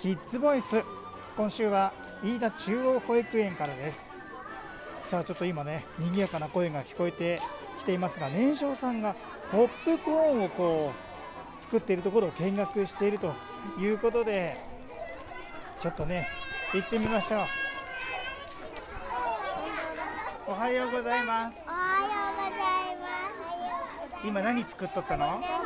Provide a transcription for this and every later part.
キッズボイス、今週は飯田中央保育園からです。さあちょっと今ね、賑やかな声が聞こえてきていますが、年少さんがポップコーンを作っているところを見学しているということで、ちょっとね行ってみましょう。おはようございます。 おはようございます。 今何作っとったの？ ポップコーン。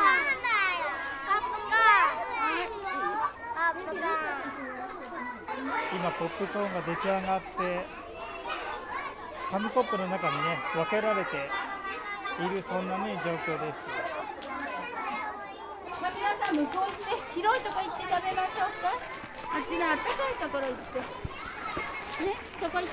今ポップコーンが出来上がって、紙コップの中にね分けられている、そんなね状況です。 皆さん向こう行って広いとこ行って食べましょうか。あっちのあったかいところ行ってね、そこ行って。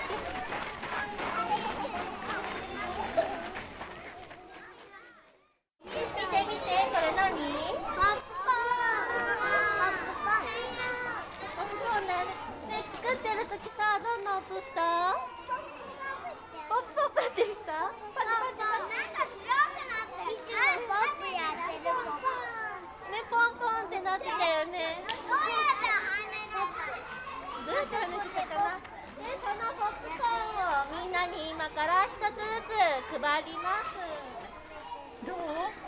どんな音した？ポップポップって言った？パチパチパチ。なんか白くなってる。いつもポップやってるポンポン。ね、ポンポンってなってたよね。どうやって跳ねてたかな？で、そのポップコーンをみんなに今から一つずつ配ります。 どう？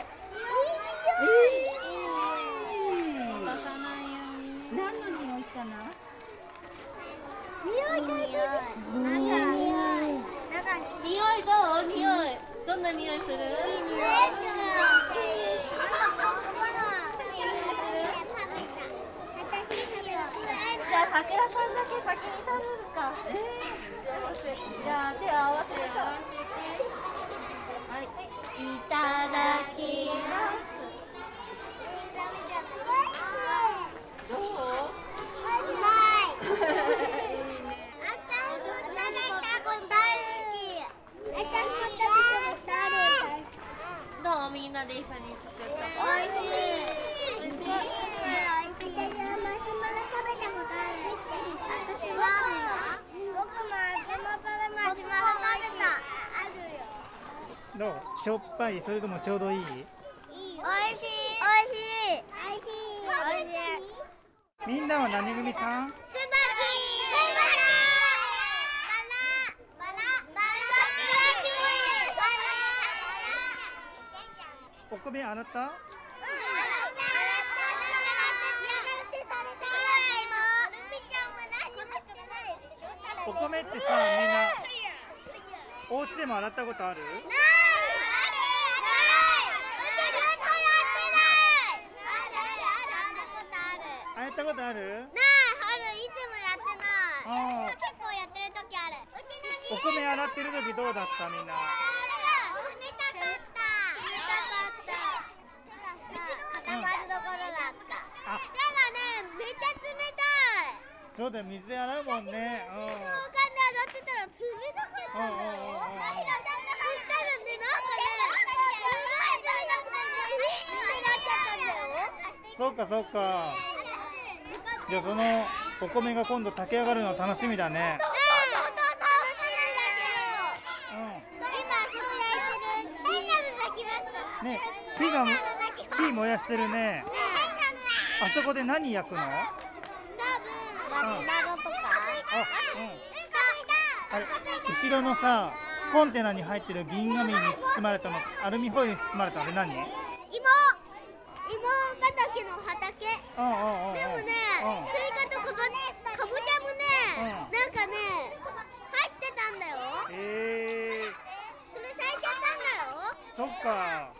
落とさないように。何の匂いかな？ 匂いどう？どんな匂いする？いい匂いする。じゃあ、さくらさんだけ先に食べるか。じゃあ、手を合わせて。はい、いただきます。どう？みんなで一緒に作った。おいしい。マシュマロ食べたことある？私は僕も地元でマシュマロ食べた。あるよ。 どう？しょっぱい？それともちょうどいい？ おいしい。 みんなは何組さん？お米洗った？お米ってさ、みんなお家でも洗ったことある？洗ったことある？ いつもやってない。結構やってる時ある。 お米洗ってる時どうだった？みんな。そうだよ、水で洗うもんね。 洗ってたら冷たかったんだよ。 そうかそうか。じゃあそのお米が今度炊き上がるの楽しみだね。ね、火燃やしてるね。あそこで何焼くの？後ろのさ、コンテナに入ってる銀紙に包まれたの、アルミホイルに包まれたの、あれ何？ 芋畑の畑。でもね、スイカとかぼちゃもね、なんかね、入ってたんだよ。それ咲いちゃったんだよ。 そっか。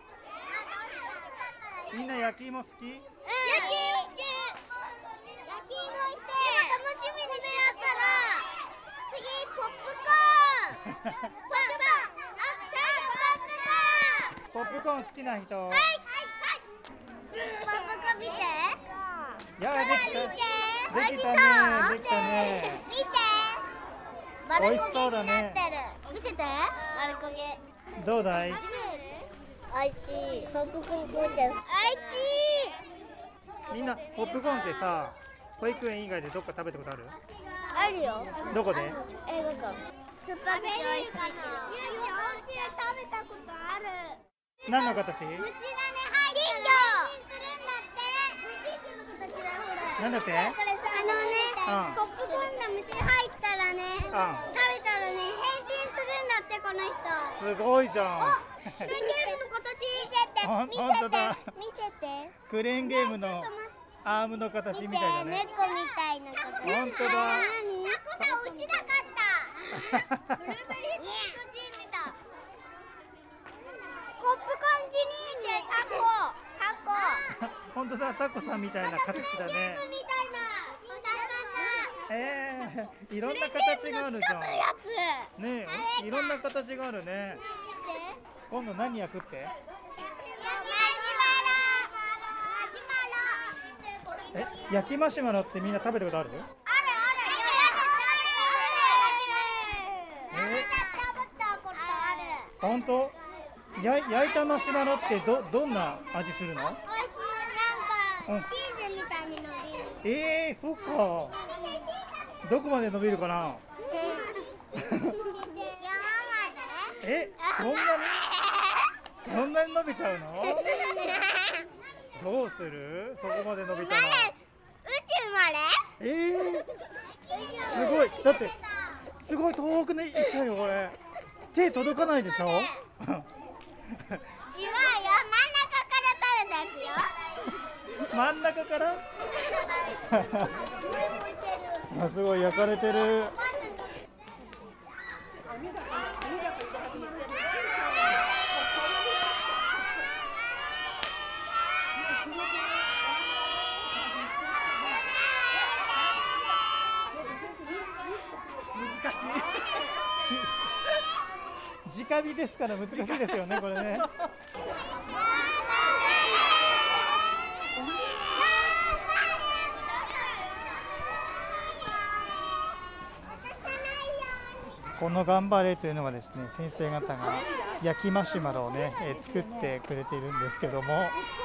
みんな焼き芋好き？ 焼き芋好き。楽しみにしてやったら、次ポップコーン。 ポップコーン好きな人？ はい。ポップコーン見て。 いや、できたね。 見て。丸焦げになってる。見せて。丸焦げ。 どうだい？ おいしい。ポップコーン紅茶。おいしい。 みんなポップコーンってさ、保育園以外でどっか食べたことある？ あるよ。 どこで？ 映画館。スパゲティおいしい。お家で食べたことある。 何の形？ 虫だね、はい。金魚。するんだって。 なんだって？ これさ、 ポップコーンの虫入ったらね、食べたらね、変身するんだってこの人。 すごいじゃん。 クレーンゲームの形見せて。 クレーンゲームのアームの形みたいだね。 猫みたいな形。 本当だ。 タコさん落ちなかった。ブルーベリーストチームだ。ポップコーンジニーンでタコ。 本当だ、タコさんみたいな形だね。いろんな形があるじゃん。ねえ、いろんな形があるね。今度何焼くって？焼きマシュマロってみんな食べたことある？本当？焼いたマシュマロってどんな味するの？ なんかチーズみたいに伸びる。 そっか。どこまで伸びるかな？そんなに伸びちゃうの？どうする？そこまで伸びたら。 宇宙まで？ すごい。だってすごい遠くに行っちゃうよこれ。手届かないでしょ？真ん中からあ、すごい焼かれてる。難しい。直火ですから難しいですよねこれね。この頑張れというのがですね、先生方が焼きマシュマロをね、作ってくれているんですけども、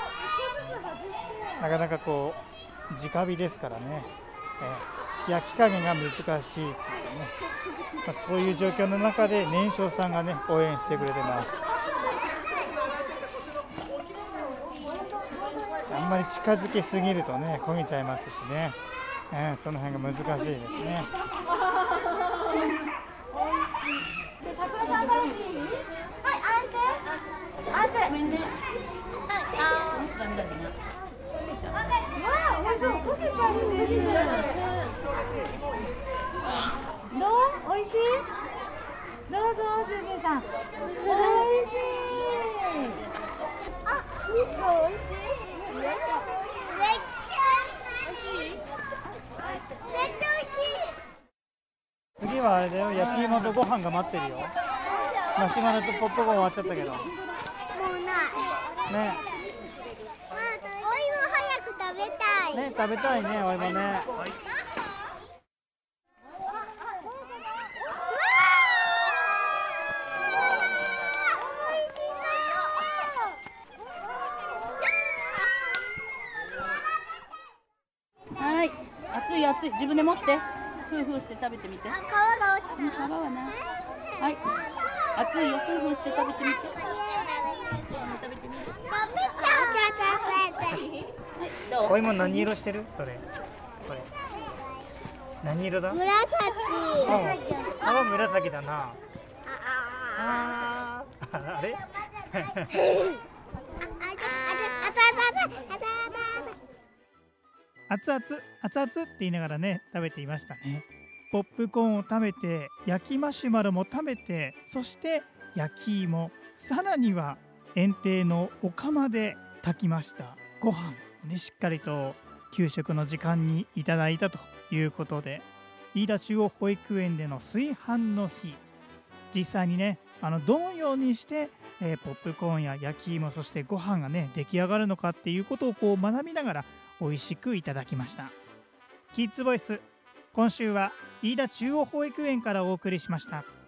なかなかこう直火ですからね、焼き加減が難しいっていうね、そういう状況の中で年少さんがね応援してくれてます。あんまり近づけすぎるとね焦げちゃいますしね、その辺が難しいですね。 桜さんから見ていい？はい、ああして。ごめんね。はい、わあ、おいしそう。溶けちゃうんです。どう？おいしい？どうぞ、主人さん。おいしい。あ、おいしい。 めっちゃ美味しい。 次はあれだよ、焼き芋とご飯が待ってるよ。マシュマロとポップコーン終わっちゃったけど。もうない。 ね。 お芋早く食べたい。 ね、食べたいね、お芋ね。 はい、熱い熱い、自分で持って、ふうふうして食べてみて。 皮が落ちた。 皮はな。はい、熱いよ、ふうふうして食べてみて。食べてみて。どう？ お芋何色してる？それ。これ。何色だ？ 紫。 皮紫だな。あれ？熱々って言いながらね食べていましたね。ポップコーンを食べて、焼きマシュマロも食べて、そして焼き芋、さらには園庭のお釜で炊きましたご飯ね、しっかりと給食の時間にいただいたということで、飯田中央保育園での炊飯の日、実際にねどのようにしてポップコーンや焼き芋、そしてご飯がね出来上がるのかっていうことをこう学びながら美味しくいただきました。キッズボイス、今週は飯田中央保育園からお送りしました。